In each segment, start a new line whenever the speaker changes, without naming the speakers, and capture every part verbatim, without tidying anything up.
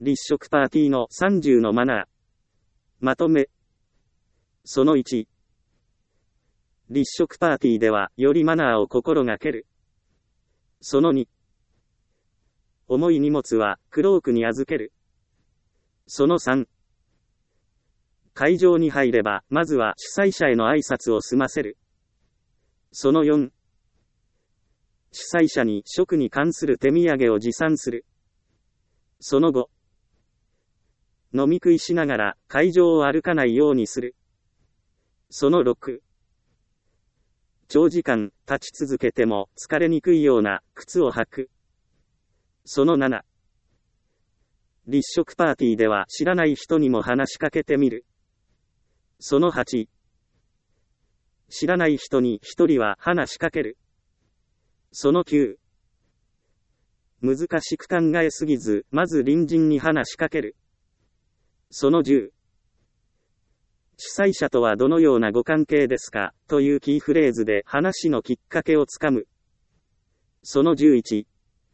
立食パーティーのさんじゅうのマナー。まとめ。そのいち。立食パーティーでは、よりマナーを心がける。そのに。重い荷物は、クロークに預ける。そのさん。会場に入れば、まずは主催者への挨拶を済ませる。そのよん。主催者に食に関する手土産を持参する。そのご。飲み食いしながら会場を歩かないようにする。そのろく。長時間立ち続けても疲れにくいような靴を履く。そのなな。立食パーティーでは知らない人にも話しかけてみる。そのはち。知らない人に一人は話しかける。そのきゅう。難しく考えすぎず、まず隣人に話しかける。そのじゅう。主催者とはどのようなご関係ですかというキーフレーズで話のきっかけをつかむ。そのじゅういち。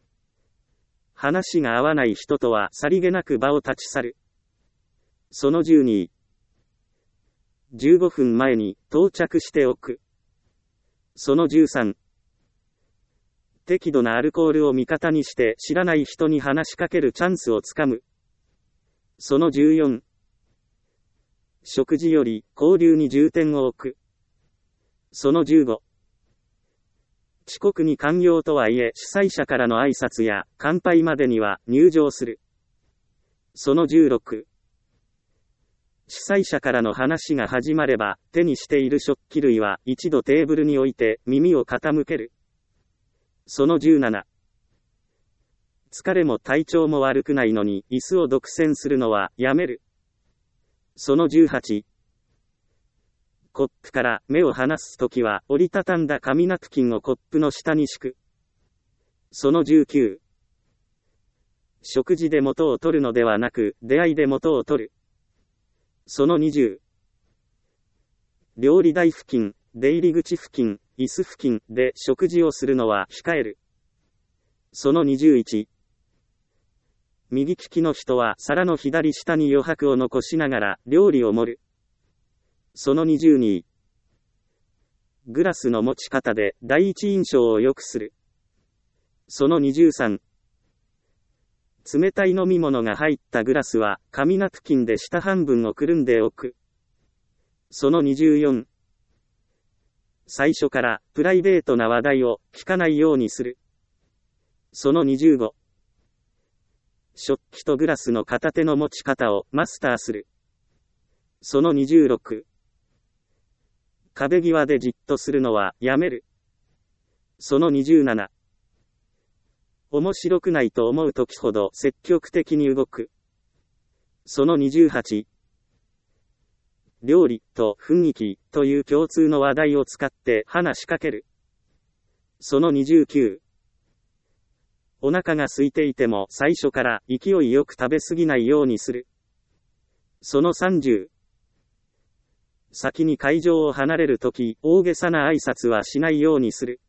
話が合わない人とはさりげなく場を立ち去る。そのじゅうに。じゅうごふんまえに到着しておく。そのじゅうさん。適度なアルコールを味方にして知らない人に話しかけるチャンスをつかむ。そのじゅうよん。食事より交流に重点を置く。そのじゅうご。遅刻に寛容とはいえ主催者からの挨拶や乾杯までには入場する。そのじゅうろく。主催者からの話が始まれば手にしている食器類は一度テーブルに置いて耳を傾ける。そのじゅうなな。疲れも体調も悪くないのに椅子を独占するのはやめる。そのじゅうはち。コップから目を離すときは折りたたんだ紙ナプキンをコップの下に敷く。そのじゅうきゅう。食事で元を取るのではなく出会いで元を取る。そのにじゅう。料理台付近、出入り口付近、椅子付近で食事をするのは控える。そのにじゅういち。右利きの人は皿の左下に余白を残しながら料理を盛る。そのにじゅうに。グラスの持ち方で第一印象を良くする。そのにじゅうさん。冷たい飲み物が入ったグラスは紙ナプキンで下半分をくるんでおく。そのにじゅうよん。最初からプライベートな話題を聞かないようにする。そのにじゅうご。食器とグラスの片手の持ち方をマスターする。そのにじゅうろく。壁際でじっとするのはやめる。そのにじゅうなな。面白くないと思うときほど積極的に動く。そのにじゅうはち。料理と雰囲気という共通の話題を使って話しかける。そのにじゅうきゅう。お腹が空いていても最初から勢いよく食べ過ぎないようにする。そのさんじゅう。先に会場を離れるとき、大げさな挨拶はしないようにする。